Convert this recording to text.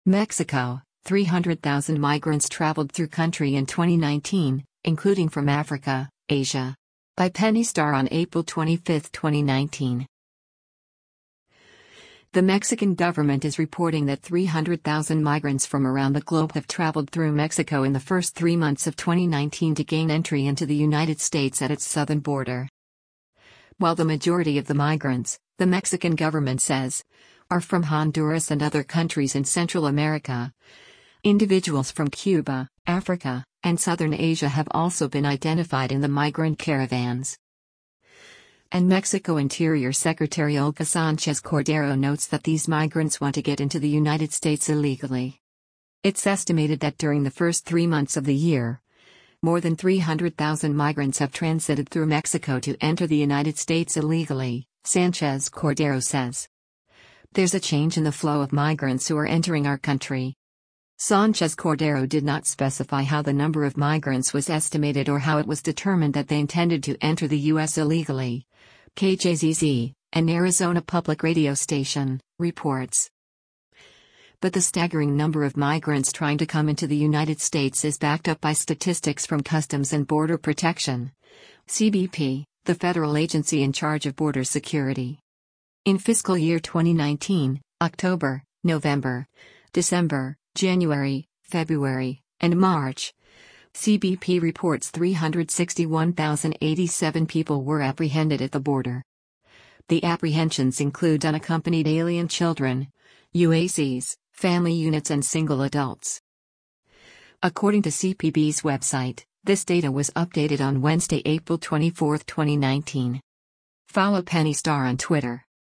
Mexico, 300,000 migrants traveled through country in 2019, including from Africa, Asia. By Penny Starr on April 25, 2019. The Mexican government is reporting that 300,000 migrants from around the globe have traveled through Mexico in the first 3 months of 2019 to gain entry into the United States at its southern border. While the majority of the migrants, the Mexican government says, are from Honduras and other countries in Central America, individuals from Cuba, Africa, and Southern Asia have also been identified in the migrant caravans. And Mexico Interior Secretary Olga Sanchez Cordero notes that these migrants want to get into the United States illegally. It's estimated that during the first 3 months of the year, more than 300,000 migrants have transited through Mexico to enter the United States illegally, Sanchez Cordero says. There's a change in the flow of migrants who are entering our country. Sanchez Cordero did not specify how the number of migrants was estimated or how it was determined that they intended to enter the U.S. illegally. KJZZ, an Arizona public radio station, reports. But the staggering number of migrants trying to come into the United States is backed up by statistics from Customs and Border Protection, CBP, the federal agency in charge of border security. In fiscal year 2019, October, November, December, January, February, and March, CBP reports 361,087 people were apprehended at the border. The apprehensions include unaccompanied alien children, UACs, family units, and single adults. According to CBP's website, this data was updated on Wednesday, April 24, 2019. Follow Penny Starr on Twitter.